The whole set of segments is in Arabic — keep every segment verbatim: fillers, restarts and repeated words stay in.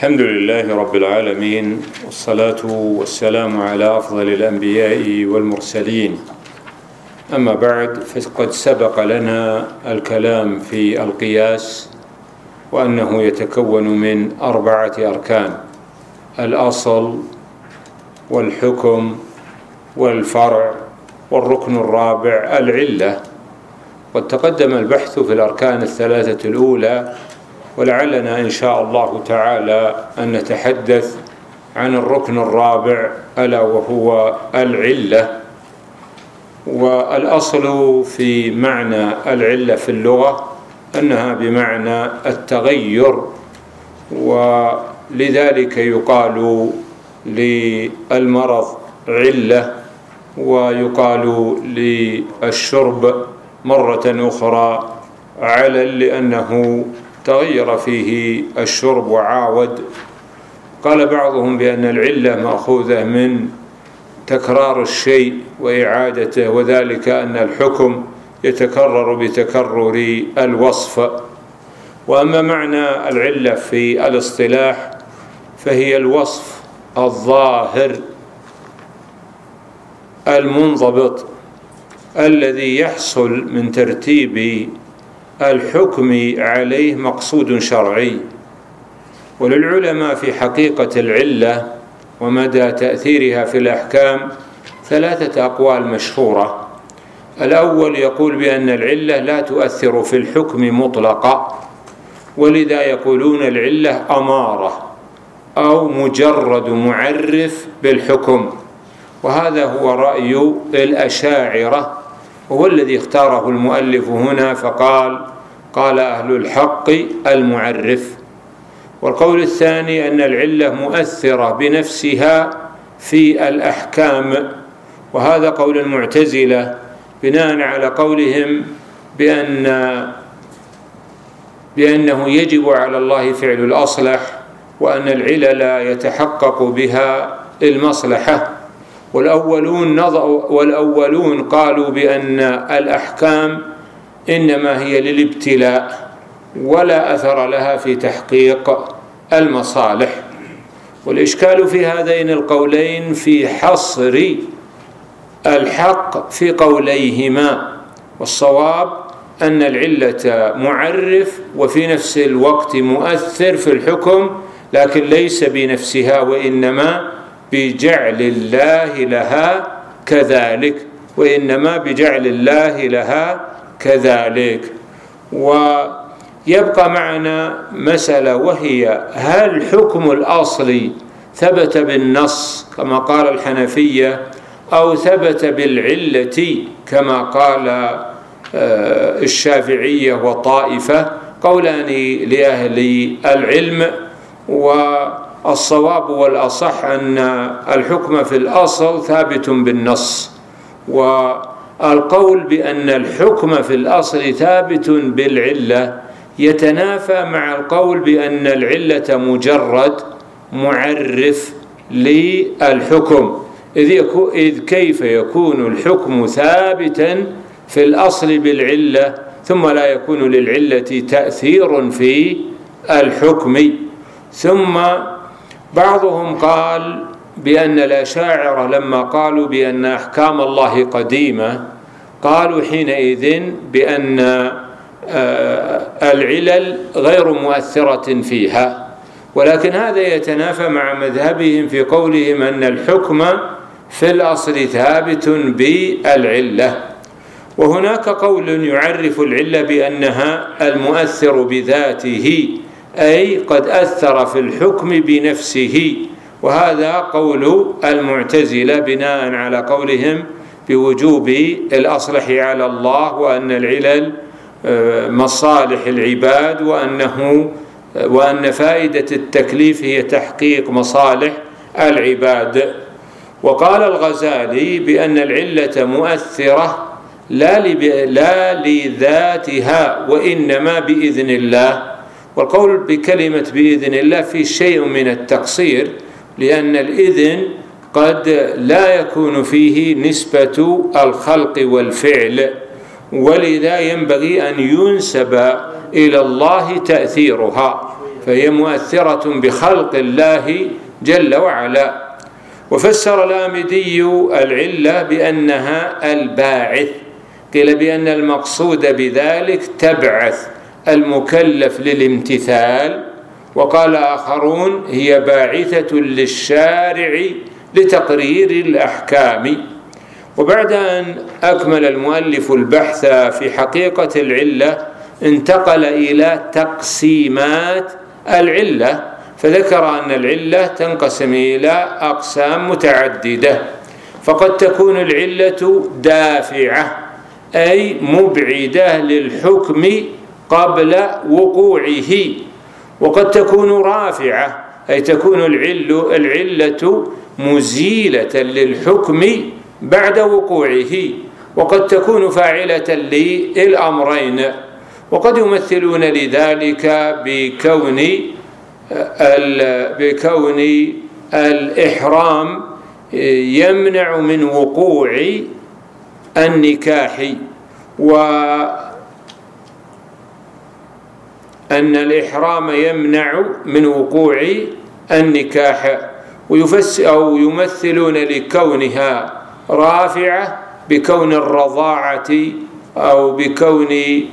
الحمد لله رب العالمين، والصلاة والسلام على أفضل الأنبياء والمرسلين. أما بعد، فقد سبق لنا الكلام في القياس وأنه يتكون من أربعة أركان: الأصل والحكم والفرع والركن الرابع العلة. قد تقدم البحث في الأركان الثلاثة الأولى، ولعلنا إن شاء الله تعالى أن نتحدث عن الركن الرابع ألا وهو العلة. والأصل في معنى العلة في اللغة أنها بمعنى التغير، ولذلك يقال للمرض علة، ويقال للشرب مرة أخرى علل لأنه تغير فيه الشرب وعاود. قال بعضهم بأن العلة مأخوذة من تكرار الشيء وإعادته، وذلك أن الحكم يتكرر بتكرر الوصف. وأما معنى العلة في الاصطلاح فهي الوصف الظاهر المنضبط الذي يحصل من ترتيب الحكم عليه مقصود شرعي. وللعلماء في حقيقة العلة ومدى تأثيرها في الأحكام ثلاثة أقوال مشهورة. الأول يقول بأن العلة لا تؤثر في الحكم مطلقا، ولذا يقولون العلة أمارة أو مجرد معرف بالحكم، وهذا هو رأي الأشاعرة، وهو الذي اختاره المؤلف هنا، فقال قال أهل الحق المعرف. والقول الثاني أن العلة مؤثرة بنفسها في الأحكام، وهذا قول المعتزلة بناء على قولهم بأن بأنه يجب على الله فعل الأصلح، وأن العلل يتحقق بها المصلحة. والأولون والأولون قالوا بأن الأحكام إنما هي للابتلاء ولا أثر لها في تحقيق المصالح. والإشكال في هذين القولين في حصر الحق في قوليهما، والصواب أن العلة معرف وفي نفس الوقت مؤثر في الحكم، لكن ليس بنفسها، وإنما بجعل الله لها كذلك وإنما بجعل الله لها كذلك. ويبقى معنا مسألة، وهي هل حكم الأصل ثبت بالنص كما قال الحنفية، أو ثبت بالعلة كما قال الشافعية وطائفة؟ قولان لأهل العلم، والصواب والأصح أن الحكم في الأصل ثابت بالنص. والقول بأن الحكم في الأصل ثابت بالعلة يتنافى مع القول بأن العلة مجرد معرف للحكم، إذ كيف يكون الحكم ثابتا في الأصل بالعلة ثم لا يكون للعلة تأثير في الحكم؟ ثم بعضهم قال بأن الأشاعرة لما قالوا بأن أحكام الله قديمة قالوا حينئذ بأن العلل غير مؤثرة فيها، ولكن هذا يتنافى مع مذهبهم في قولهم أن الحكم في الأصل ثابت بالعلة. وهناك قول يعرف العلة بأنها المؤثر بذاته، أي قد أثر في الحكم بنفسه، وهذا قول المعتزلة بناء على قولهم بوجوب الأصلح على الله، وأن العلل مصالح العباد، وأنه وأن فائدة التكليف هي تحقيق مصالح العباد. وقال الغزالي بأن العلة مؤثرة لا لذاتها وإنما بإذن الله. والقول بكلمة بإذن الله في شيء من التقصير، لأن الإذن قد لا يكون فيه نسبة الخلق والفعل، ولذا ينبغي أن ينسب إلى الله تأثيرها. فهي مؤثرة بخلق الله جل وعلا. وفسر الآمدي العلة بأنها الباعث، قيل بأن المقصود بذلك تبعث المكلف للامتثال، وقال آخرون هي باعثة للشارع لتقرير الأحكام. وبعد أن أكمل المؤلف البحث في حقيقة العلة انتقل إلى تقسيمات العلة، فذكر أن العلة تنقسم إلى أقسام متعددة، فقد تكون العلة دافعة أي مبعدة للحكم قبل وقوعه، وقد تكون رافعة أي تكون العلة, العلة مزيلة للحكم بعد وقوعه، وقد تكون فاعلة للأمرين. وقد يمثلون لذلك بكون بكون الإحرام يمنع من وقوع النكاح، وأن الإحرام يمنع من وقوع النكاح، ويفسر أو يمثلون لكونها رافعة بكون الرضاعة أو بكون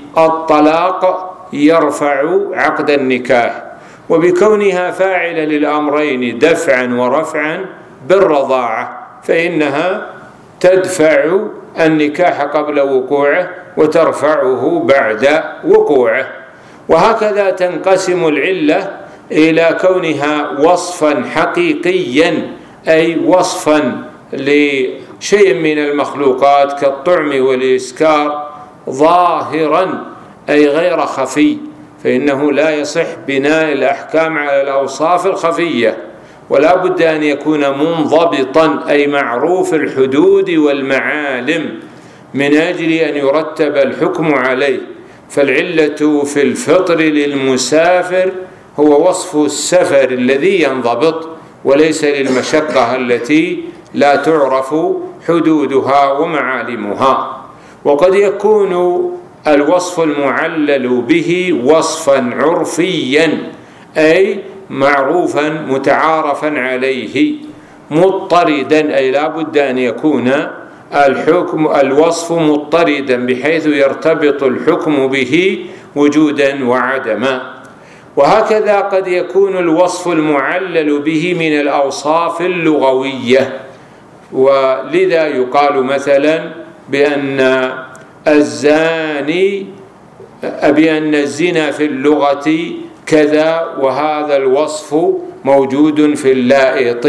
الطلاق يرفع عقد النكاح، وبكونها فاعلة للأمرين دفعا ورفعا بالرضاعة، فإنها تدفع النكاح قبل وقوعه وترفعه بعد وقوعه. وهكذا تنقسم العلة إلى كونها وصفا حقيقيا أي وصفا لشيء من المخلوقات كالطعم والإسكار ظاهرا أي غير خفي، فإنه لا يصح بناء الأحكام على الأوصاف الخفية، ولا بد أن يكون منضبطا أي معروف الحدود والمعالم من أجل أن يرتب الحكم عليه. فالعلة في الفطر للمسافر هو وصف السفر الذي ينضبط، وليس للمشقة التي لا تعرف حدودها ومعالمها. وقد يكون الوصف المعلل به وصفا عرفيا أي معروفا متعارفا عليه، مضطردا أي لا بد أن يكون الحكم الوصف مضطردا بحيث يرتبط الحكم به وجودا وعدما. وهكذا قد يكون الوصف المعلل به من الأوصاف اللغوية، ولذا يقال مثلا بأن الزاني بأن الزنا في اللغة كذا، وهذا الوصف موجود في اللائط،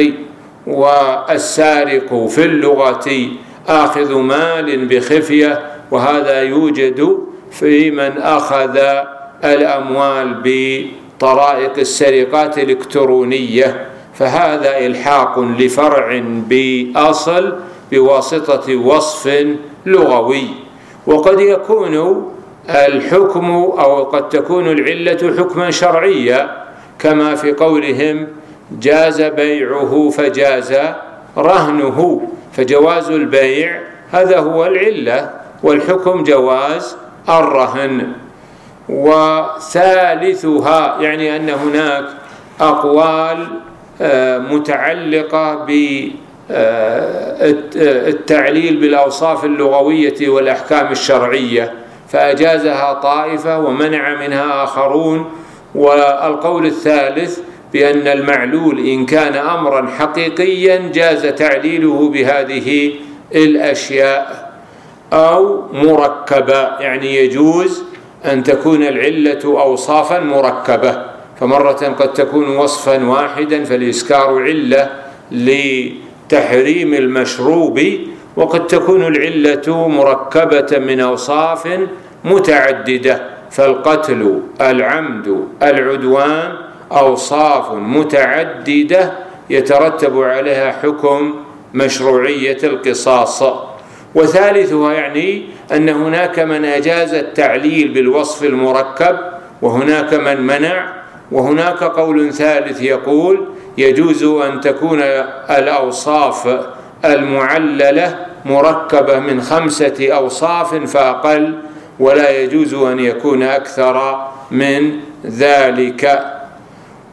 والسارق في اللغة آخذ مال بخفية، وهذا يوجد في من أخذ الأموال بطرائق السرقات الإلكترونية، فهذا إلحاق لفرع بأصل بواسطة وصف لغوي. وقد يكون الحكم أو قد تكون العلة حكما شرعيا، كما في قولهم جاز بيعه فجاز رهنه، فجواز البيع هذا هو العلة، والحكم جواز الرهن. وثالثها يعني أن هناك أقوال متعلقة بالتعليل بالأوصاف اللغوية والأحكام الشرعية، فأجازها طائفة ومنع منها آخرون. والقول الثالث بأن المعلول إن كان أمرا حقيقيا جاز تعليله بهذه الأشياء، أو مركبة يعني يجوز أن تكون العلة أوصافا مركبة، فمرة قد تكون وصفا واحدا فالإسكار علة لتحريم المشروب، وقد تكون العلة مركبة من أوصاف متعددة، فالقتل العمد العدوان أوصاف متعددة يترتب عليها حكم مشروعية القصاص. وثالثها يعني أن هناك من أجاز التعليل بالوصف المركب وهناك من منع. وهناك قول ثالث يقول يجوز أن تكون الأوصاف المعللة مركبة من خمسة أوصاف فأقل، ولا يجوز أن يكون أكثر من ذلك.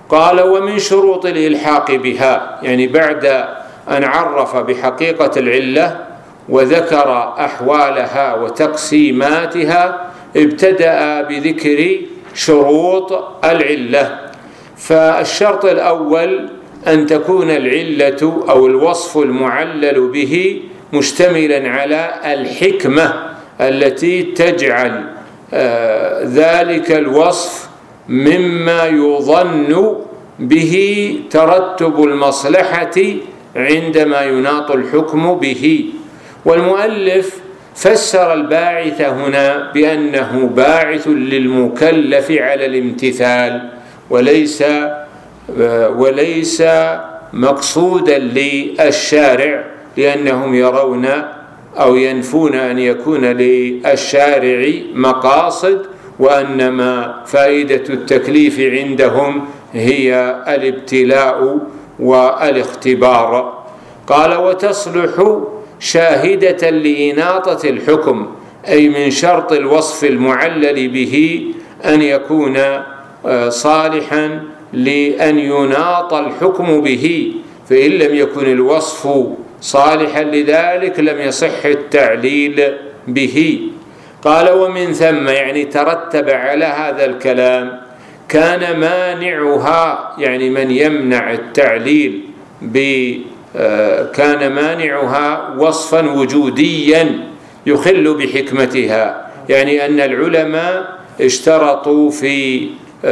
قال ومن شروط الإلحاق بها، يعني بعد أن عرف بحقيقة العلة وذكر أحوالها وتقسيماتها ابتدأ بذكر شروط العلة. فالشرط الأول أن تكون العلة أو الوصف المعلل به مشتملا على الحكمة التي تجعل آه ذلك الوصف مما يظن به ترتب المصلحة عندما يناط الحكم به. والمؤلف فسر الباعث هنا بأنه باعث للمكلف على الامتثال وليس وليس مقصودا للشارع، لأنهم يرون أو ينفون أن يكون للشارع مقاصد، وأنما فائدة التكليف عندهم هي الابتلاء والاختبار. قال وتصلح شاهدة لإناطة الحكم، أي من شرط الوصف المعلل به أن يكون صالحا لأن يناط الحكم به، فإن لم يكن الوصف صالحا لذلك لم يصح التعليل به. قال ومن ثم، يعني ترتب على هذا الكلام، كان مانعها، يعني من يمنع التعليل ب كان مانعها وصفا وجوديا يخل بحكمتها، يعني أن العلماء اشترطوا في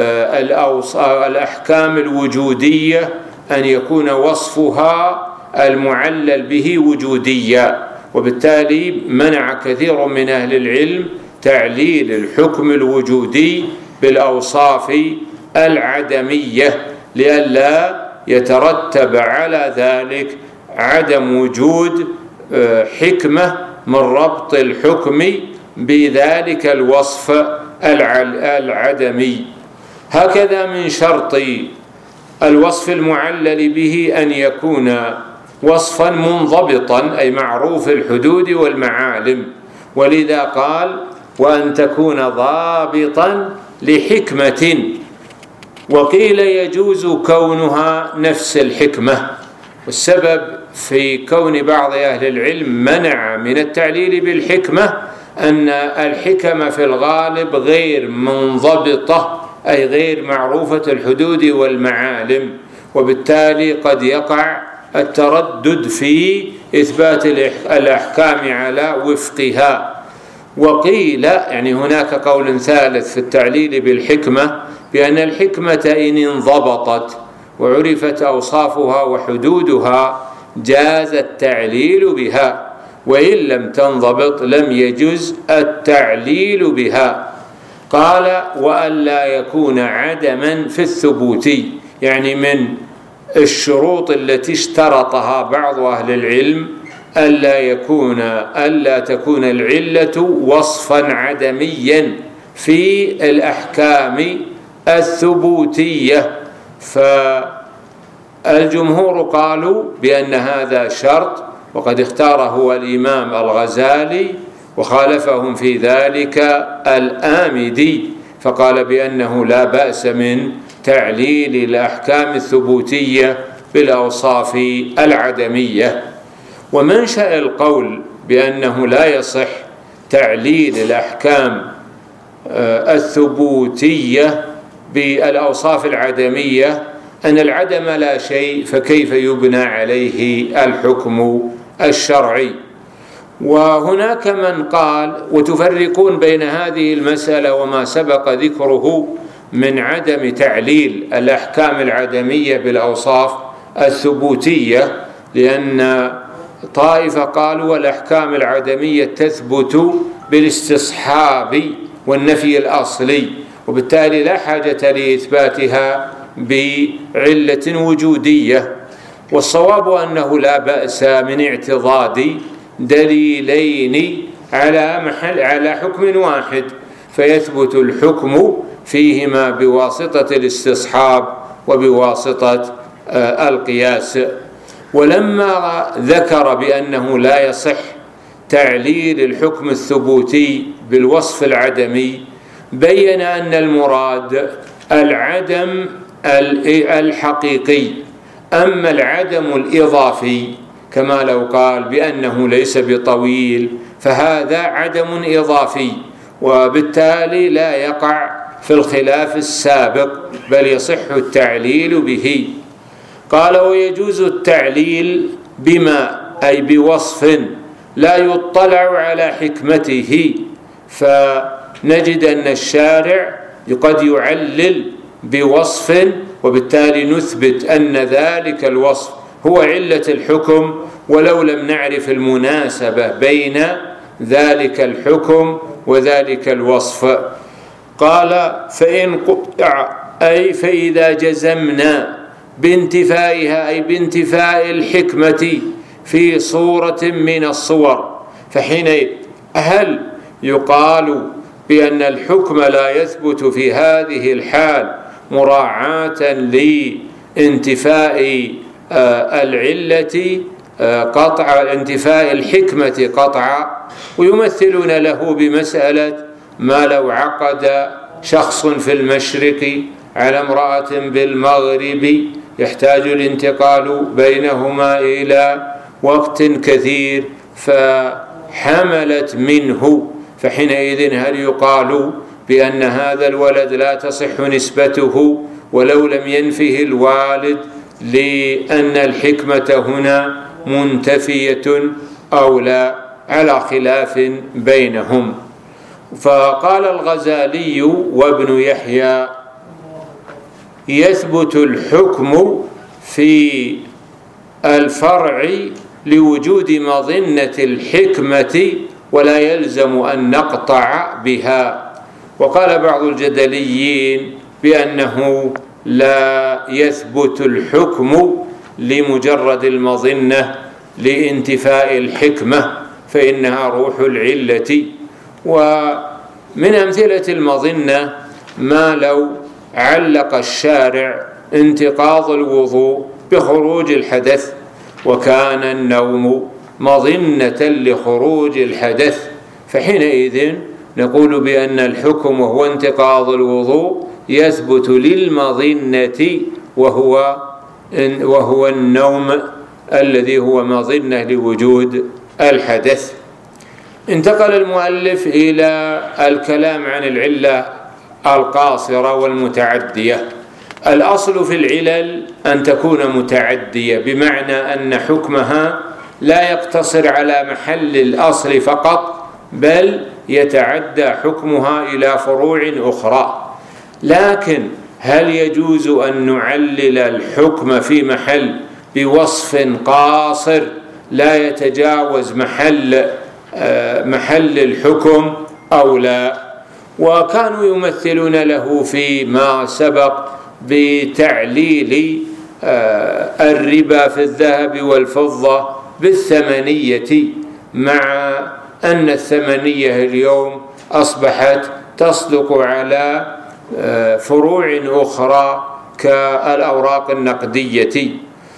الأحكام الوجودية أن يكون وصفها المعلل به وجوديا، وبالتالي منع كثير من أهل العلم تعليل الحكم الوجودي بالأوصاف العدمية لئلا يترتب على ذلك عدم وجود حكمة من ربط الحكم بذلك الوصف العدمي. هكذا من شرط الوصف المعلل به أن يكون وصفا منضبطا، أي معروف الحدود والمعالم، ولذا قال وأن تكون ضابطا لحكمة. وقيل يجوز كونها نفس الحكمة، والسبب في كون بعض أهل العلم منع من التعليل بالحكمة أن الحكم في الغالب غير منضبطة، أي غير معروفة الحدود والمعالم، وبالتالي قد يقع التردد في إثبات الأحكام على وفقها. وقيل، يعني هناك قول ثالث في التعليل بالحكمة، بأن الحكمة إن انضبطت وعرفت أوصافها وحدودها جاز التعليل بها، وإن لم تنضبط لم يجز التعليل بها. قال وألا يكون عدما في الثبوت، يعني من الشروط التي اشترطها بعض أهل العلم ألا يكون ألا تكون العلة وصفا عدميا في الأحكام الثبوتية. فالجمهور قالوا بأن هذا شرط، وقد اختاره الإمام الغزالي، وخالفهم في ذلك الآمدي، فقال بأنه لا بأس من تعليل الأحكام الثبوتية بالأوصاف العدمية. ومنشأ القول بأنه لا يصح تعليل الأحكام الثبوتية بالأوصاف العدمية أن العدم لا شيء، فكيف يبنى عليه الحكم الشرعي؟ وهناك من قال، وتفرقون بين هذه المسألة وما سبق ذكره من عدم تعليل الأحكام العدمية بالأوصاف الثبوتية، لأن طائفة قالوا والأحكام العدمية تثبت بالاستصحاب والنفي الأصلي، وبالتالي لا حاجة لإثباتها بعلة وجودية. والصواب أنه لا بأس من اعتضاد دليلين على محل على حكم واحد، فيثبت الحكم فيهما بواسطة الاستصحاب وبواسطة القياس. ولما ذكر بأنه لا يصح تعليل الحكم الثبوتي بالوصف العدمي، بين أن المراد العدم الحقيقي. أما العدم الإضافي كما لو قال بأنه ليس بطويل فهذا عدم إضافي، وبالتالي لا يقع في الخلاف السابق بل يصح التعليل به. قال ويجوز التعليل بما أي بوصف لا يطلع على حكمته، فنجد أن الشارع قد يعلل بوصف وبالتالي نثبت أن ذلك الوصف هو علة الحكم ولو لم نعرف المناسبة بين ذلك الحكم وذلك الوصف. قال فإن قطع أي فإذا جزمنا بانتفائها أي بانتفاء الحكمة في صورة من الصور، فحينئذ هل يقال بأن الحكم لا يثبت في هذه الحال مراعاة لانتفاء العلة قطع انتفاء الحكمة قطعا؟ ويمثلون له بمسألة ما لو عقد شخص في المشرق على امرأة بالمغرب يحتاج الانتقال بينهما إلى وقت كثير فحملت منه، فحينئذ هل يقال بأن هذا الولد لا تصح نسبته ولو لم ينفه الوالد لأن الحكمة هنا منتفية أو لا؟ على خلاف بينهم. فقال الغزالي وابن يحيى يثبت الحكم في الفرع لوجود مظنة الحكمة ولا يلزم أن نقطع بها. وقال بعض الجدليين بأنه لا يثبت الحكم لمجرد المظنة لانتفاء الحكمة فإنها روح العلة. ومن أمثلة المظنة ما لو علق الشارع انتقاض الوضوء بخروج الحدث وكان النوم مظنة لخروج الحدث، فحينئذ نقول بأن الحكم وهو انتقاض الوضوء يثبت للمظنة وهو وهو النوم الذي هو مظنة لوجود الحدث. انتقل المؤلف إلى الكلام عن العلة القاصرة والمتعدية. الأصل في العلل أن تكون متعدية، بمعنى أن حكمها لا يقتصر على محل الأصل فقط بل يتعدى حكمها إلى فروع أخرى. لكن هل يجوز أن نعلل الحكم في محل بوصف قاصر لا يتجاوز محل محل الحكم أو لا؟ وكانوا يمثلون له فيما سبق بتعليل الربا في الذهب والفضة بالثمنية، مع أن الثمنية اليوم أصبحت تصدق على فروع أخرى كالأوراق النقدية.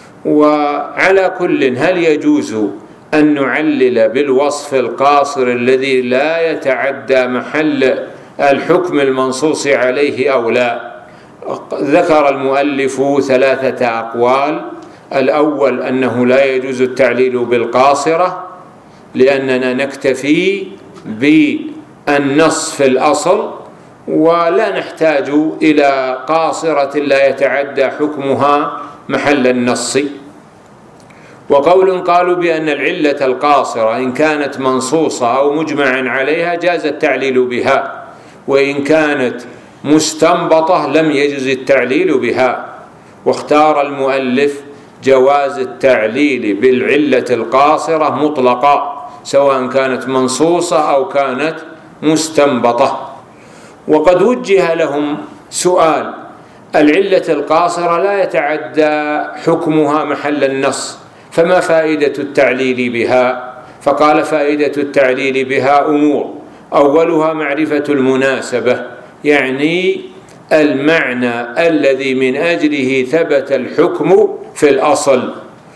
وعلى كل هل يجوز أن نعلل بالوصف القاصر الذي لا يتعدى محل الحكم المنصوص عليه أو لا؟ ذكر المؤلف ثلاثة أقوال. الأول أنه لا يجوز التعليل بالقاصرة لأننا نكتفي بالنص في الأصل ولا نحتاج إلى قاصرة لا يتعدى حكمها محل النص. وقول قالوا بأن العلة القاصرة إن كانت منصوصة أو مجمعا عليها جاز التعليل بها، وإن كانت مستنبطة لم يجز التعليل بها. واختار المؤلف جواز التعليل بالعلة القاصرة مطلقا سواء كانت منصوصة أو كانت مستنبطة. وقد وجه لهم سؤال: العلة القاصرة لا يتعدى حكمها محل النص، فما فائدة التعليل بها؟ فقال: فائدة التعليل بها أمور، أولها معرفة المناسبة، يعني المعنى الذي من أجله ثبت الحكم في الأصل.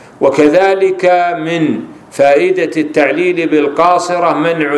وكذلك من فائدة التعليل بالقاصرة منع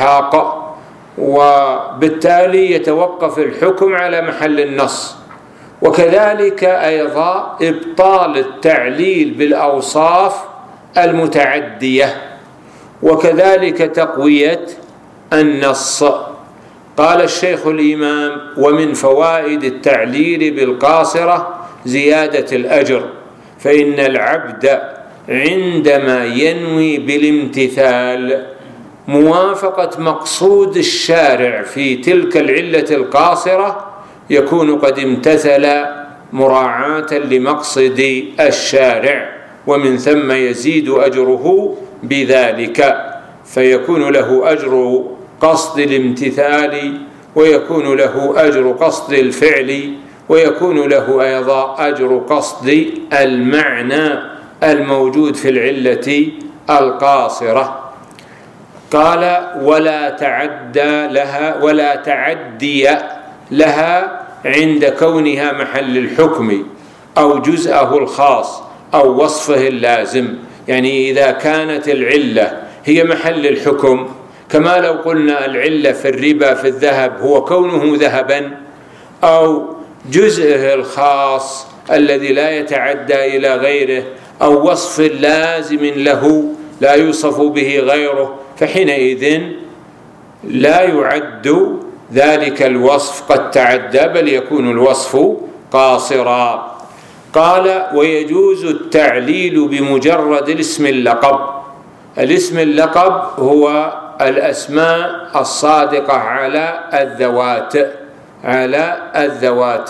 الإلحاق، وبالتالي يتوقف الحكم على محل النص. وكذلك أيضا إبطال التعليل بالأوصاف المتعدية، وكذلك تقوية النص. قال الشيخ الإمام: ومن فوائد التعليل بالقاصرة زيادة الأجر، فإن العبد عندما ينوي بالامتثال موافقة مقصود الشارع في تلك العلة القاصرة يكون قد امتثل مراعاة لمقصد الشارع، ومن ثم يزيد أجره بذلك، فيكون له أجر قصد الامتثال، ويكون له أجر قصد الفعل، ويكون له أيضا أجر قصد المعنى الموجود في العلة القاصرة. قال: ولا تعدى لها ولا تعدي لها عند كونها محل الحكم أو جزءه الخاص أو وصفه اللازم. يعني إذا كانت العلة هي محل الحكم، كما لو قلنا العلة في الربا في الذهب هو كونه ذهبا، أو جزءه الخاص الذي لا يتعدى إلى غيره، أو وصف لازم له لا يوصف به غيره، فحينئذ لا يعد ذلك الوصف قد تعدى، بل يكون الوصف قاصرا. قال: ويجوز التعليل بمجرد الاسم اللقب. الاسم اللقب هو الأسماء الصادقة على الذوات على الذوات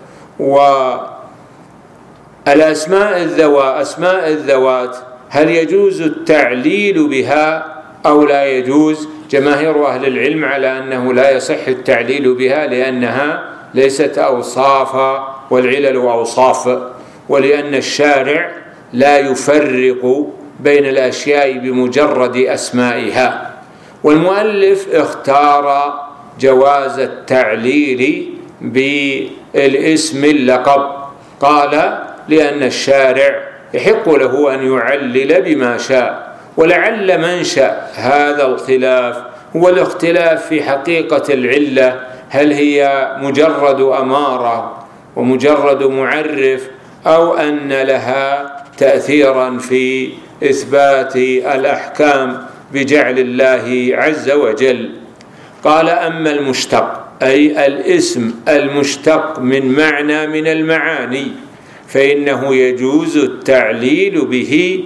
والأسماء الذوات أسماء الذوات هل يجوز التعليل بها أو لا يجوز؟ جماهير أهل العلم على أنه لا يصح التعليل بها، لأنها ليست أوصافا، والعلل أوصاف، ولأن الشارع لا يفرق بين الأشياء بمجرد أسمائها. والمؤلف اختار جواز التعليل بالاسم اللقب، قال: لأن الشارع يحق له أن يعلل بما شاء. ولعل منشأ هذا الخلاف هو الاختلاف في حقيقة العلة، هل هي مجرد أمارة ومجرد معرف، أو أن لها تأثيرا في إثبات الأحكام بجعل الله عز وجل. قال: أما المشتق، أي الاسم المشتق من معنى من المعاني، فإنه يجوز التعليل به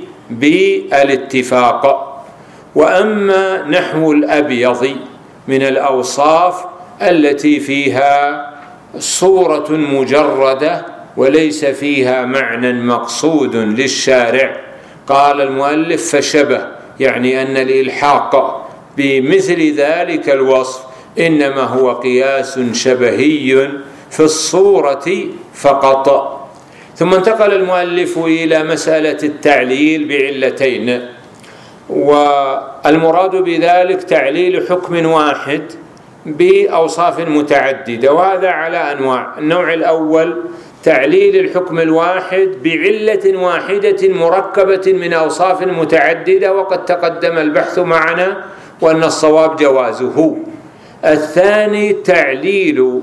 بالاتفاق. وأما نحو الأبيض من الأوصاف التي فيها صورة مجردة وليس فيها معنى مقصود للشارع، قال المؤلف: فشبه، يعني أن الإلحاق بمثل ذلك الوصف إنما هو قياس شبهي في الصورة فقط. ثم انتقل المؤلف إلى مسألة التعليل بعلتين، والمراد بذلك تعليل حكم واحد بأوصاف متعددة، وهذا على أنواع. النوع الأول تعليل الحكم الواحد بعلة واحدة مركبة من أوصاف متعددة، وقد تقدم البحث معنا وأن الصواب جوازه. الثاني تعليل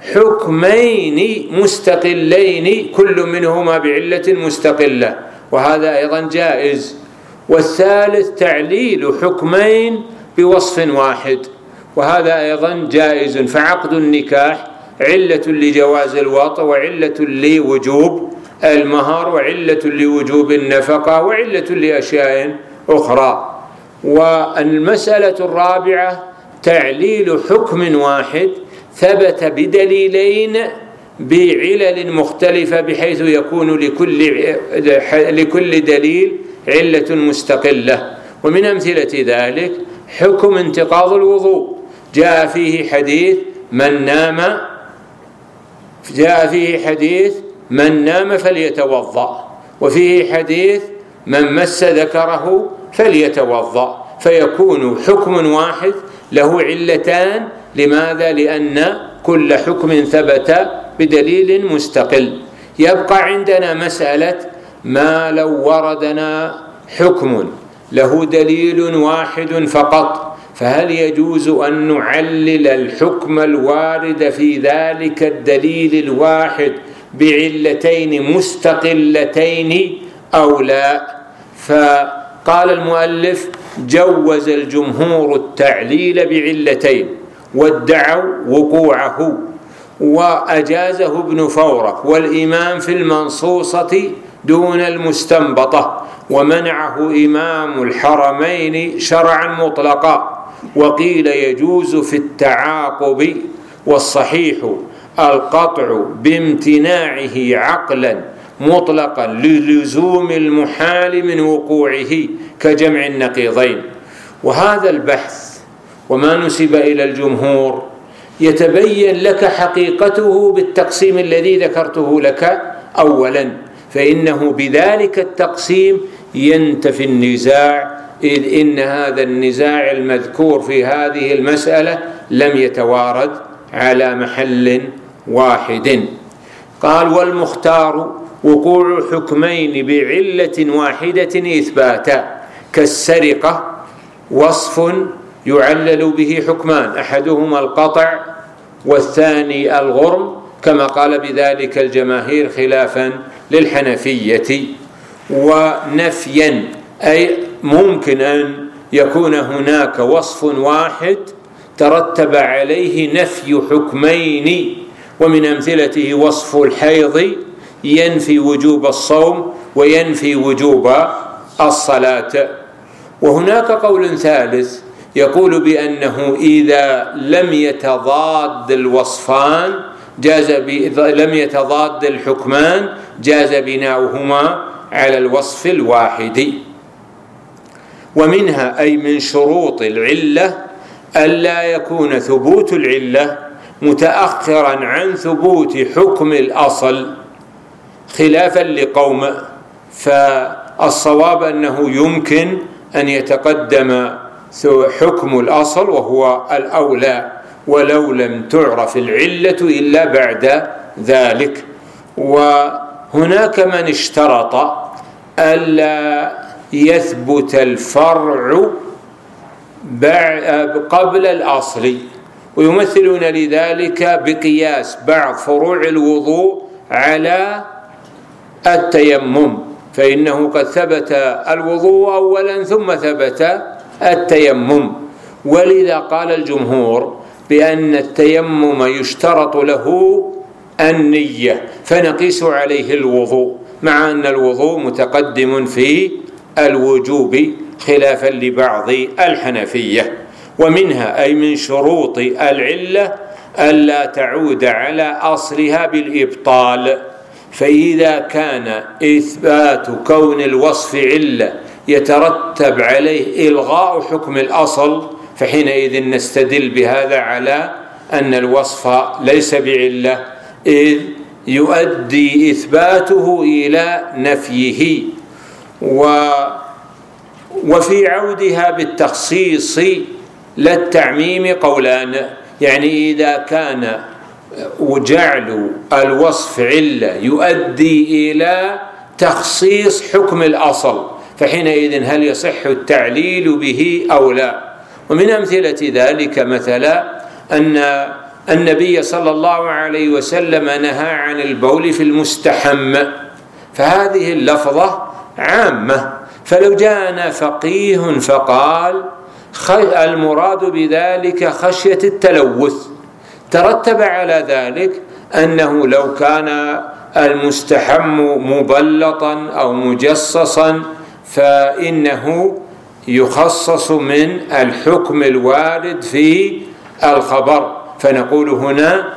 حكمين مستقلين كل منهما بعلة مستقلة، وهذا أيضا جائز. والثالث تعليل حكمين بوصف واحد، وهذا أيضا جائز. فعقد النكاح علة لجواز الوطء، وعلة لوجوب المهر، وعلة لوجوب النفقة، وعلة لأشياء أخرى. والمسألة الرابعة تعليل حكم واحد ثبت بدليلين بعلل مختلفة، بحيث يكون لكل لكل دليل علة مستقلة. ومن أمثلة ذلك حكم انتقاض الوضوء، جاء فيه حديث من نام جاء فيه حديث من نام فليتوضأ، وفيه حديث من مس ذكره فليتوضأ، فيكون حكم واحد له علتان. لماذا؟ لأن كل حكم ثبت بدليل مستقل. يبقى عندنا مسألة ما لو وردنا حكم له دليل واحد فقط، فهل يجوز أن نعلل الحكم الوارد في ذلك الدليل الواحد بعلتين مستقلتين أو لا. فقال المؤلف: جوز الجمهور التعليل بعلتين وادعوا وقوعه، وأجازه ابن فورك والإمام في المنصوصة دون المستنبطة، ومنعه إمام الحرمين شرعا مطلقا، وقيل يجوز في التعاقب، والصحيح القطع بامتناعه عقلا مطلقا للزوم المحال من وقوعه كجمع النقيضين. وهذا البحث وما نسب إلى الجمهور يتبين لك حقيقته بالتقسيم الذي ذكرته لك أولا، فإنه بذلك التقسيم ينتفي النزاع، إذ إن هذا النزاع المذكور في هذه المسألة لم يتوارد على محل واحد. قال: والمختار وقوع حكمين بعلة واحدة إثباتا، كالسرقة وصف يعلل به حكمان، أحدهما القطع والثاني الغرم، كما قال بذلك الجماهير خلافا للحنفية. ونفيا، أي ممكن أن يكون هناك وصف واحد ترتب عليه نفي حكمين، ومن أمثلته وصف الحيض ينفي وجوب الصوم وينفي وجوب الصلاة. وهناك قول ثالث يقول بأنه إذا لم يتضاد الوصفان جاز لم يتضاد الحكمان جاز بناؤهما على الوصف الواحد. ومنها، أي من شروط العلة، ألا يكون ثبوت العلة متأخرا عن ثبوت حكم الأصل، خلافا لقوم، فالصواب أنه يمكن أن يتقدم حكم الأصل وهو الأولى، ولو لم تعرف العلة إلا بعد ذلك. وهناك من اشترط ألا يثبت الفرع قبل الأصل، ويمثلون لذلك بقياس بعض فروع الوضوء على التيمم، فإنه قد ثبت الوضوء أولا ثم ثبت التيمم. ولذا قال الجمهور بأن التيمم يشترط له النية، فنقيس عليه الوضوء، مع أن الوضوء متقدم في الوجوب خلافا لبعض الحنفية. ومنها، أي من شروط العلة، ألا تعود على أصلها بالإبطال، فإذا كان إثبات كون الوصف علة يترتب عليه إلغاء حكم الأصل، فحينئذ نستدل بهذا على أن الوصف ليس بعلة، إذ يؤدي إثباته إلى نفيه. و وفي عودها بالتخصيص للتعميم قولان، يعني إذا كان جعل الوصف علة يؤدي إلى تخصيص حكم الأصل، فحينئذ هل يصح التعليل به أو لا؟ ومن أمثلة ذلك مثلا أن النبي صلى الله عليه وسلم نهى عن البول في المستحم، فهذه اللفظة عامة، فلو جاءنا فقيه فقال المراد بذلك خشية التلوث، ترتب على ذلك أنه لو كان المستحم مبلطا أو مجصصا فإنه يخصص من الحكم الوارد في الخبر. فنقول هنا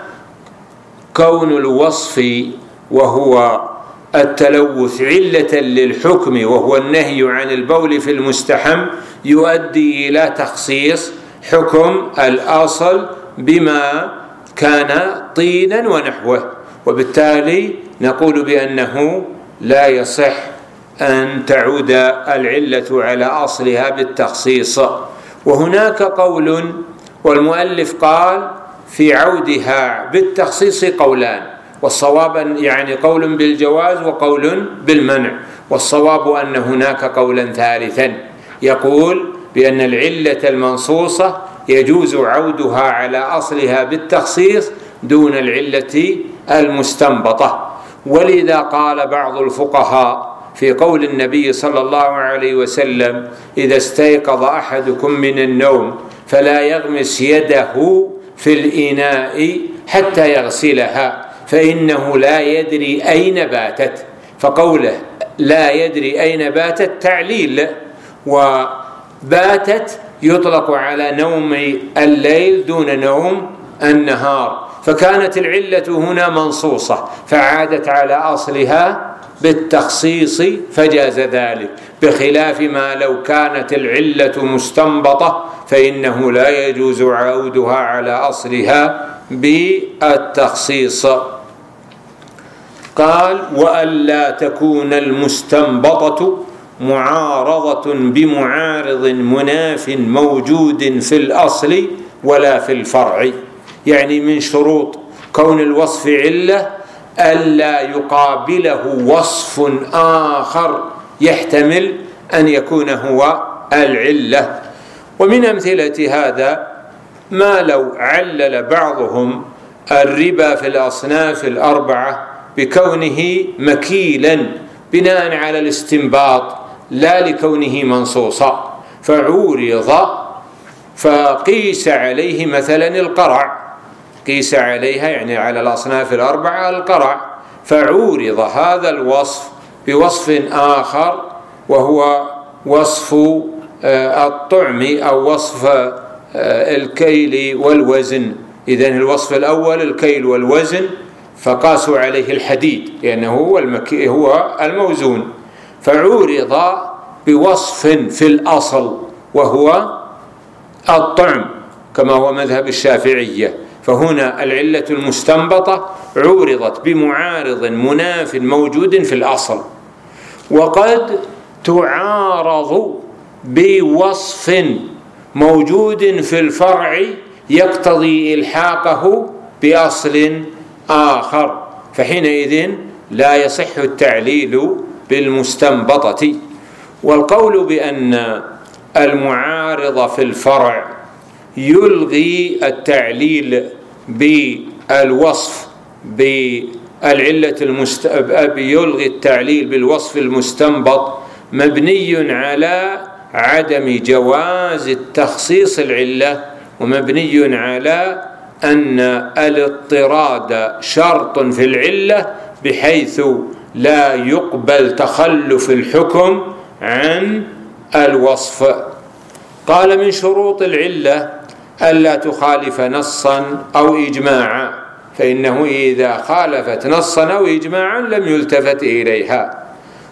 كون الوصف وهو التلوث علة للحكم وهو النهي عن البول في المستحم يؤدي إلى تخصيص حكم الأصل بما كان طينا ونحوه، وبالتالي نقول بأنه لا يصح أن تعود العلة على أصلها بالتخصيص. وهناك قول، والمؤلف قال في عودها بالتخصيص قولان، والصواب يعني قول بالجواز وقول بالمنع، والصواب أن هناك قولا ثالثا يقول بأن العلة المنصوصة يجوز عودها على أصلها بالتخصيص دون العلة المستنبطة. ولذا قال بعض الفقهاء في قول النبي صلى الله عليه وسلم: إذا استيقظ أحدكم من النوم فلا يغمس يده في الإناء حتى يغسلها فإنه لا يدري أين باتت. فقوله لا يدري أين باتت تعليل، وباتت يطلق على نوم الليل دون نوم النهار، فكانت العلة هنا منصوصة فعادت على أصلها بالتخصيص فجاز ذلك، بخلاف ما لو كانت العلة مستنبطة فإنه لا يجوز عودها على أصلها بالتخصيص. قال: وألا تكون المستنبطة معارضة بمعارض مناف موجود في الأصل ولا في الفرع. يعني من شروط كون الوصف علة ألا يقابله وصف آخر يحتمل أن يكون هو العلة. ومن أمثلة هذا ما لو علل بعضهم الربا في الأصناف الأربعة بكونه مكيلا بناء على الاستنباط لا لكونه منصوصا، فعورض فقيس عليه مثلا القرع، قيس عليها يعني على الأصناف الأربعة القرع، فعورض هذا الوصف بوصف آخر وهو وصف الطعم أو وصف الكيل والوزن. إذن الوصف الأول الكيل والوزن فقاسوا عليه الحديد لأنه هو, المكي هو الموزون، فعورض بوصف في الأصل وهو الطعم كما هو مذهب الشافعية. فهنا العلة المستنبطة عورضت بمعارض مناف موجود في الأصل، وقد تعارض بوصف موجود في الفرع يقتضي إلحاقه بأصل آخر، فحينئذ لا يصح التعليل بالمستنبطة. والقول بأن المعارض في الفرع يلغي التعليل بالوصف بالعلة المست... يلغي التعليل بالوصف المستنبط مبني على عدم جواز التخصيص العلة، ومبني على أن الاضطراد شرط في العلة بحيث لا يقبل تخلف الحكم عن الوصف. قال: من شروط العلة ألا تخالف نصا أو إجماعا، فإنه إذا خالفت نصا أو إجماعا لم يلتفت إليها.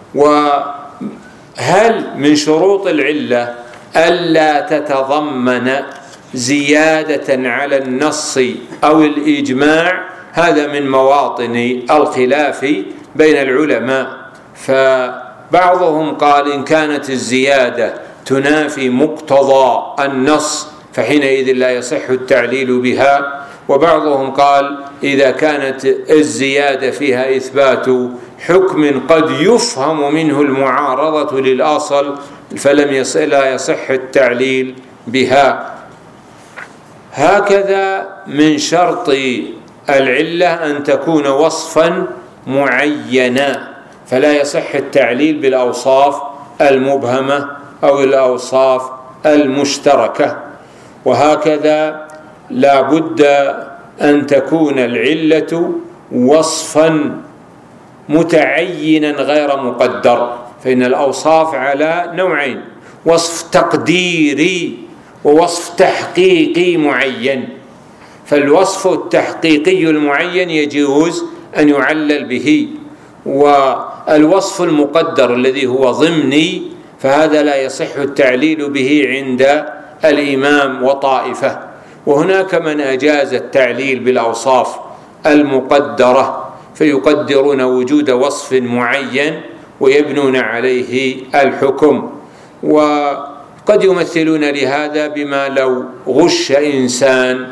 وهل من شروط العلة ألا تتضمن زيادة على النص أو الإجماع؟ هذا من مواطن الخلاف بين العلماء، فبعضهم قال إن كانت الزيادة تنافي مقتضى النص فحينئذ لا يصح التعليل بها، وبعضهم قال إذا كانت الزيادة فيها إثبات حكم قد يفهم منه المعارضة للأصل فلم يصح لا يصح التعليل بها. هكذا من شرط العلة أن تكون وصفا معينا، فلا يصح التعليل بالأوصاف المبهمة أو الأوصاف المشتركة. وهكذا لا بد أن تكون العلة وصفا متعينا غير مقدر، فإن الأوصاف على نوعين: وصف تقديري ووصف تحقيقي معين. فالوصف التحقيقي المعين يجوز أن يعلل به، والوصف المقدر الذي هو ضمني فهذا لا يصح التعليل به عند الإمام وطائفة. وهناك من أجاز التعليل بالأوصاف المقدرة فيقدرون وجود وصف معين ويبنون عليه الحكم. وقد يمثلون لهذا بما لو غش إنسان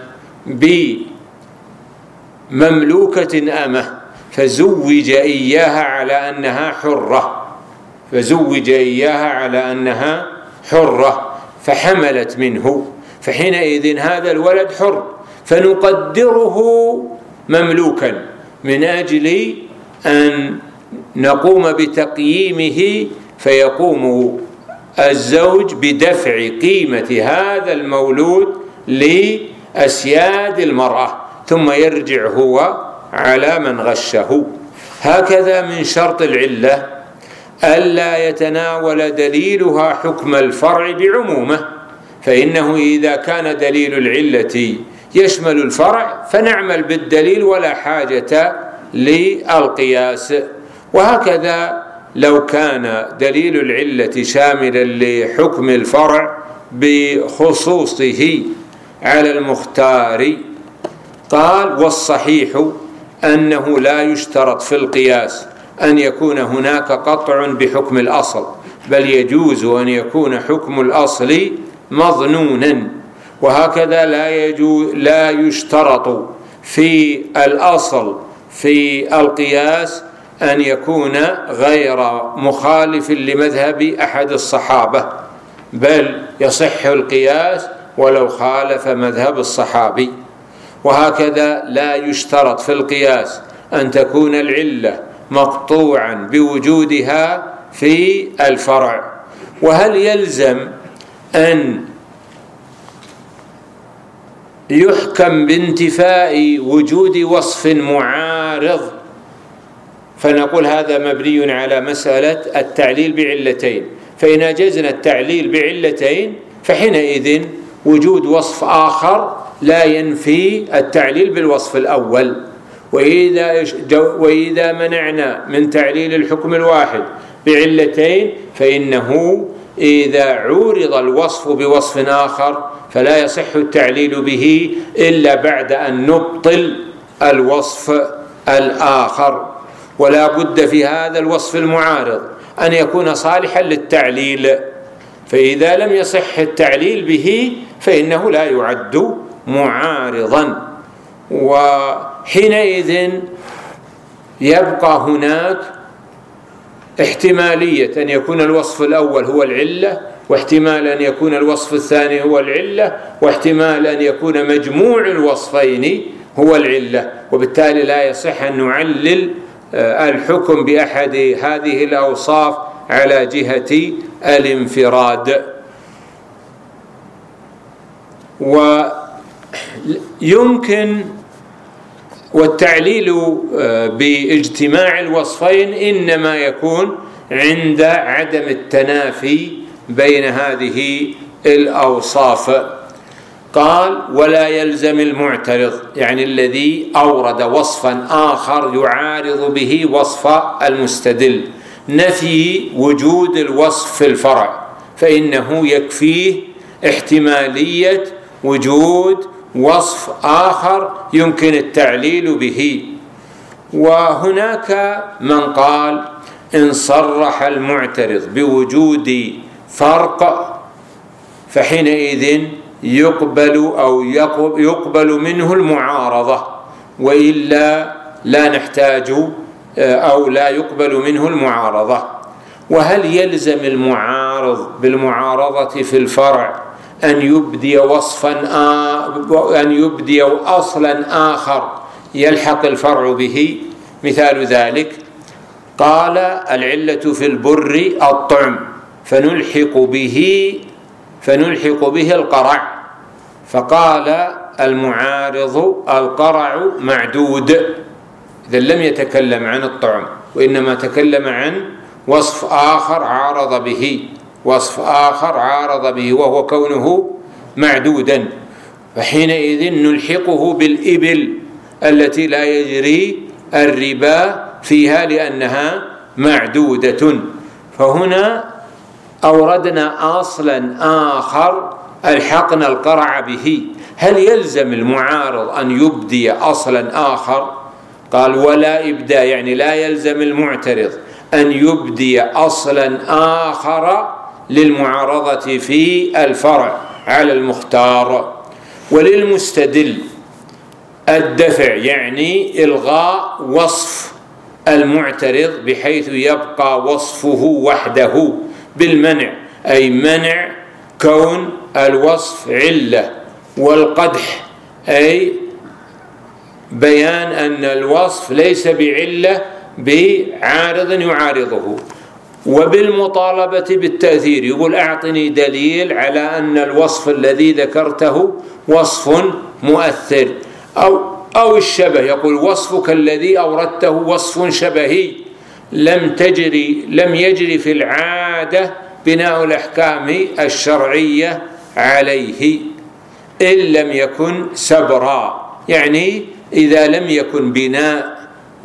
بمملوكة أمة فزوج إياها على أنها حرة فزوج إياها على أنها حرة فحملت منه، فحينئذ هذا الولد حر فنقدره مملوكا من أجل أن نقوم بتقييمه، فيقوم الزوج بدفع قيمة هذا المولود لأسياد المرأة، ثم يرجع هو على من غشه. هكذا من شرط العلة ألا يتناول دليلها حكم الفرع بعمومه، فإنه إذا كان دليل العلة يشمل الفرع فنعمل بالدليل ولا حاجة للقياس. وهكذا لو كان دليل العلة شاملا لحكم الفرع بخصوصه على المختار، قال: والصحيح أنه لا يشترط في القياس أن يكون هناك قطع بحكم الأصل، بل يجوز أن يكون حكم الأصل مظنونا. وهكذا لا يجوز لا يشترط في الأصل في القياس أن يكون غير مخالف لمذهب أحد الصحابة، بل يصح القياس ولو خالف مذهب الصحابي. وهكذا لا يشترط في القياس أن تكون العلة مقطوعا بوجودها في الفرع. وهل يلزم أن يحكم بانتفاء وجود وصف معارض؟ فنقول هذا مبني على مسألة التعليل بعلتين، فإن أجزنا التعليل بعلتين فحينئذ وجود وصف آخر لا ينفي التعليل بالوصف الأول. وإذا, وإذا منعنا من تعليل الحكم الواحد بعلتين فإنه إذا عورض الوصف بوصف آخر فلا يصح التعليل به إلا بعد أن نبطل الوصف الآخر. ولا بد في هذا الوصف المعارض أن يكون صالحا للتعليل، فإذا لم يصح التعليل به فإنه لا يعد معارضا. وحينئذ يبقى هناك احتمالية أن يكون الوصف الأول هو العلة، واحتمال أن يكون الوصف الثاني هو العلة، واحتمال أن يكون مجموع الوصفين هو العلة، وبالتالي لا يصح أن نعلل الحكم بأحد هذه الأوصاف على جهة الانفراد. ويمكن والتعليل باجتماع الوصفين إنما يكون عند عدم التنافي بين هذه الأوصاف. قال: ولا يلزم المعترض، يعني الذي أورد وصفا آخر يعارض به وصف المستدل، نفي وجود الوصف في الفرع، فإنه يكفيه احتمالية وجود وصف آخر يمكن التعليل به. وهناك من قال: إن صرح المعترض بوجود فرق فحينئذ يقبل أو يقبل منه المعارضة، وإلا لا نحتاج أو لا يقبل منه المعارضة. وهل يلزم المعارض بالمعارضة في الفرع أن يبدي وصفا أن يبدي أصلا آخر يلحق الفرع به؟ مثال ذلك: قال: العلة في البر الطعم، فنلحق به فنلحق به القرع، فقال المعارض: القرع معدود. إذا لم يتكلم عن الطعم، وإنما تكلم عن وصف آخر عارض به وصف آخر عارض به وهو كونه معدودا، فحينئذ نلحقه بالإبل التي لا يجري الربا فيها لأنها معدودة. فهنا أوردنا أصلا آخر ألحقنا القرع به. هل يلزم المعارض أن يبدي أصلا آخر؟ قال: ولا إبداء، يعني لا يلزم المعترض أن يبدي أصلا آخر للمعارضة في الفرع على المختار. وللمستدل الدفع، يعني إلغاء وصف المعترض بحيث يبقى وصفه وحده بالمنع، أي منع كون الوصف علة، والقدح أي بيان أن الوصف ليس بعلة بعارض يعارضه، وبالمطالبة بالتأثير يقول أعطني دليل على أن الوصف الذي ذكرته وصف مؤثر، أو أو الشبه، يقول وصفك الذي أوردته وصف شبهي لم تجري لم يجري في العادة بناء الأحكام الشرعية عليه إن لم يكن سبرا، يعني إذا لم يكن بناء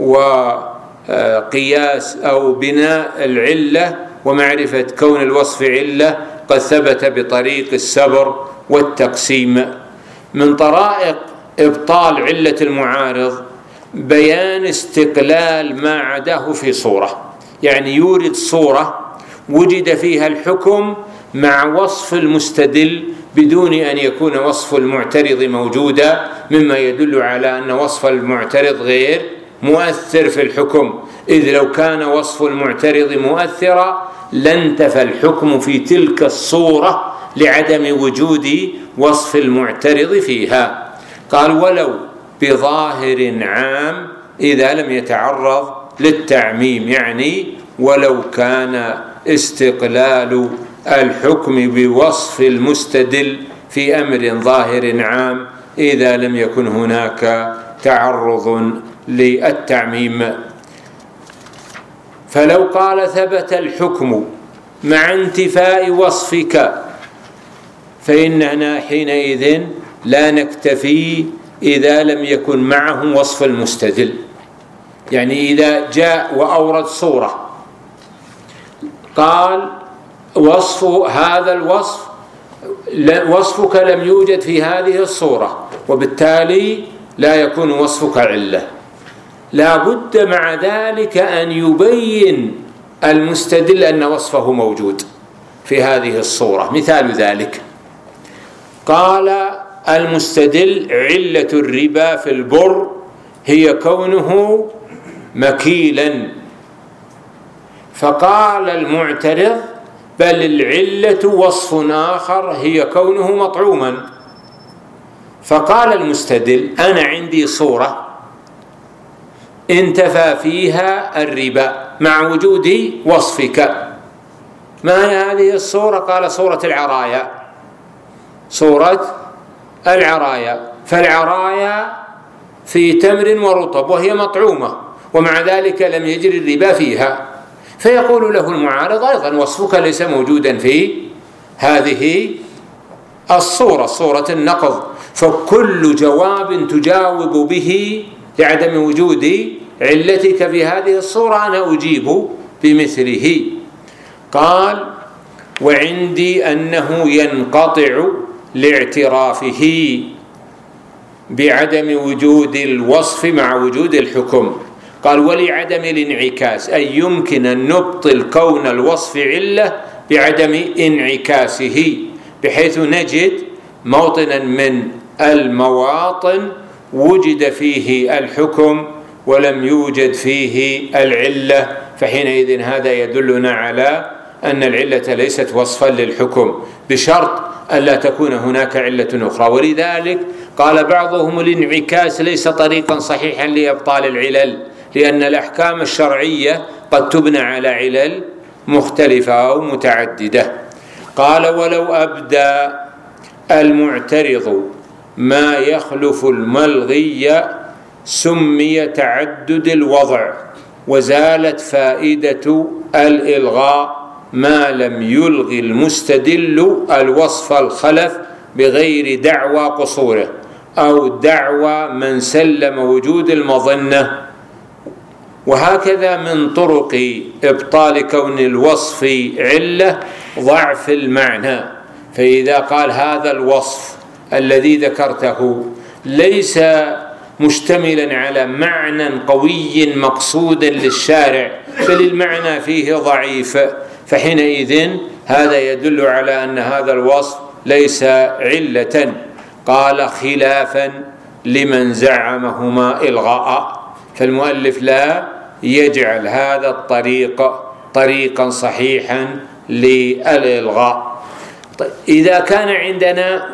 وقياس أو بناء العلة ومعرفة كون الوصف علة قد ثبت بطريق السبر والتقسيم. من طرائق إبطال علة المعارض بيان استقلال ما عداه في صورة، يعني يورد صورة وجد فيها الحكم مع وصف المستدل بدون أن يكون وصف المعترض موجودا، مما يدل على أن وصف المعترض غير مؤثر في الحكم، إذ لو كان وصف المعترض مؤثرا لانتفى الحكم في تلك الصورة لعدم وجود وصف المعترض فيها. قال ولو بظاهر عام إذا لم يتعرض للتعميم، يعني ولو كان استقلال الحكم بوصف المستدل في أمر ظاهر عام إذا لم يكن هناك تعرض للتعميم. فلو قال ثبت الحكم مع انتفاء وصفك فإننا حينئذ لا نكتفي إذا لم يكن معه وصف المستدل، يعني إذا جاء وأورد صورة قال وصف هذا الوصف وصفك لم يوجد في هذه الصورة وبالتالي لا يكون وصفك علة، لا بد مع ذلك أن يبين المستدل أن وصفه موجود في هذه الصورة. مثال ذلك قال المستدل علة الربا في البر هي كونه مكيلا، فقال المعترض بل العلة وصف آخر هي كونه مطعوما، فقال المستدل أنا عندي صورة انتفى فيها الربا مع وجود وصفك، ما هي هذه الصورة؟ قال صورة العرايا، صورة العرايا، فالعرايا في تمر ورطب وهي مطعومة ومع ذلك لم يجري الربا فيها، فيقول له المعارض أيضا وصفك ليس موجودا في هذه الصورة، صورة النقض، فكل جواب تجاوب به لعدم وجود علتك في هذه الصورة أنا أجيب بمثله. قال وعندي أنه ينقطع لاعترافه بعدم وجود الوصف مع وجود الحكم. قال ولعدم الانعكاس، أي يمكن أن نبطل كون الوصف علة بعدم انعكاسه، بحيث نجد موطنا من المواطن وجد فيه الحكم ولم يوجد فيه العلة، فحينئذ هذا يدلنا على أن العلة ليست وصفا للحكم بشرط ألا تكون هناك علة أخرى. ولذلك قال بعضهم الانعكاس ليس طريقا صحيحا لإبطال العلل، لأن الأحكام الشرعية قد تبنى على علل مختلفة أو متعددة. قال ولو أبدى المعترض ما يخلف الملغي سمي تعدد الوضع وزالت فائدة الإلغاء ما لم يلغي المستدل الوصف الخلف بغير دعوى قصوره أو دعوى من سلم وجود المظنة. وهكذا من طرق إبطال كون الوصف علة ضعف المعنى، فإذا قال هذا الوصف الذي ذكرته ليس مشتملا على معنى قوي مقصود للشارع بل المعنى فيه ضعيف، فحينئذ هذا يدل على أن هذا الوصف ليس علة. قال خلافا لمن زعمهما إلغاء، فالمؤلف لا يجعل هذا الطريق طريقا صحيحا للإلغاء. طيب إذا كان عندنا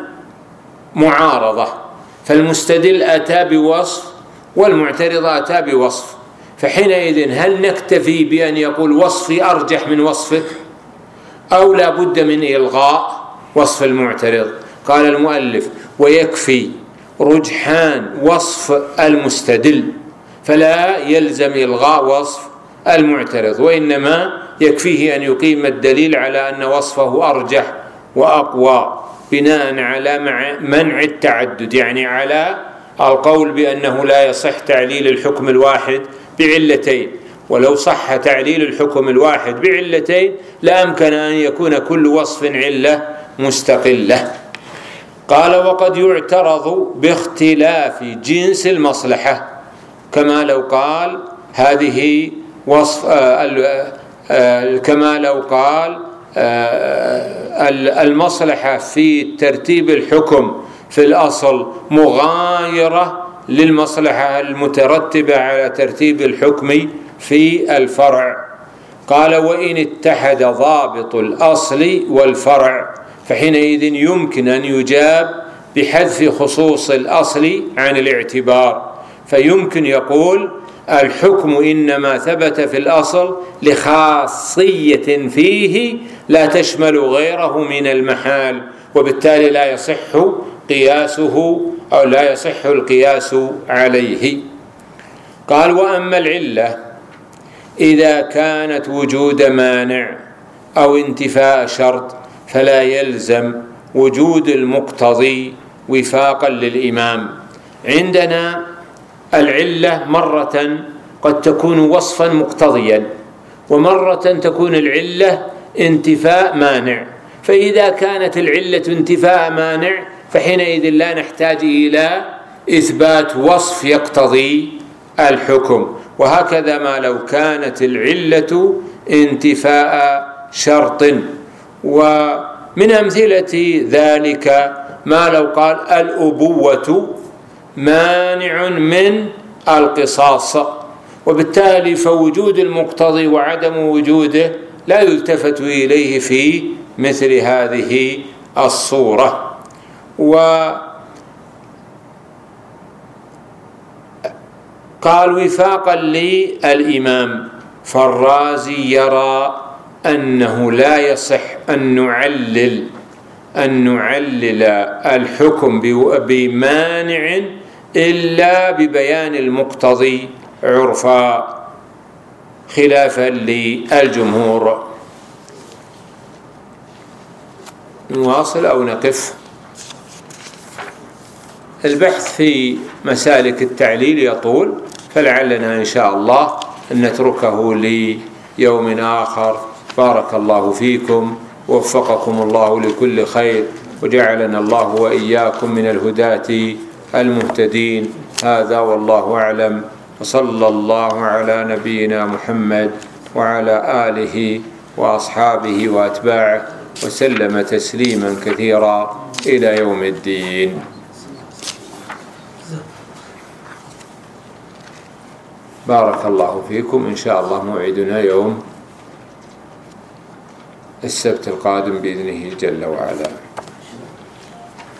معارضة فالمستدل أتى بوصف والمعترض أتى بوصف، فحينئذ هل نكتفي بأن يقول وصفي أرجح من وصفك، أو لا بد من إلغاء وصف المعترض؟ قال المؤلف: ويكفي رجحان وصف المستدل، فلا يلزم إلغاء وصف المعترض، وإنما يكفيه أن يقيم الدليل على أن وصفه أرجح وأقوى بناء على منع التعدد، يعني على القول بأنه لا يصح تعليل الحكم الواحد بعلتين. ولو صح تعليل الحكم الواحد بعلتين لأمكن أن يكون كل وصف علة مستقلة. قال: وقد يعترض باختلاف جنس المصلحة، كما لو قال هذه وصف آه آه كما لو قال آه المصلحة في ترتيب الحكم في الأصل مغايرة للمصلحة المترتبة على ترتيب الحكم في الفرع. قال: وإن اتحد ضابط الأصل والفرع فحينئذ يمكن أن يجاب بحذف خصوص الأصل عن الاعتبار، فيمكن يقول: الحكم إنما ثبت في الأصل لخاصية فيه لا تشمل غيره من المحال، وبالتالي لا يصح قياسه أو لا يصح القياس عليه. قال: وأما العلة إذا كانت وجود مانع أو انتفاء شرط فلا يلزم وجود المقتضي وفاقا للإمام. عندنا العلة مرة قد تكون وصفا مقتضيا، ومرة تكون العلة انتفاء مانع. فإذا كانت العلة انتفاء مانع فحينئذ لا نحتاج إلى إثبات وصف يقتضي الحكم، وهكذا ما لو كانت العلة انتفاء شرط. ومن أمثلة ذلك ما لو قال: الأبوة مانع من القصاص، وبالتالي فوجود المقتضي وعدم وجوده لا يلتفت إليه في مثل هذه الصورة. وقال: وفاقا للإمام، فالرازي يرى أنه لا يصح أن نعلل أن نعلل الحكم بمانع إلا ببيان المقتضي عرفا، خلافا للجمهور. نواصل أو نقف؟ البحث في مسالك التعليل يطول، فلعلنا إن شاء الله أن نتركه ليوم آخر. بارك الله فيكم، ووفقكم الله لكل خير، وجعلنا الله وإياكم من الهداة المهتدين. هذا والله أعلم، وصلى الله على نبينا محمد وعلى آله وأصحابه وأتباعه وسلم تسليما كثيرا إلى يوم الدين. بارك الله فيكم. إن شاء الله موعدنا يوم السبت القادم بإذنه جل وعلا.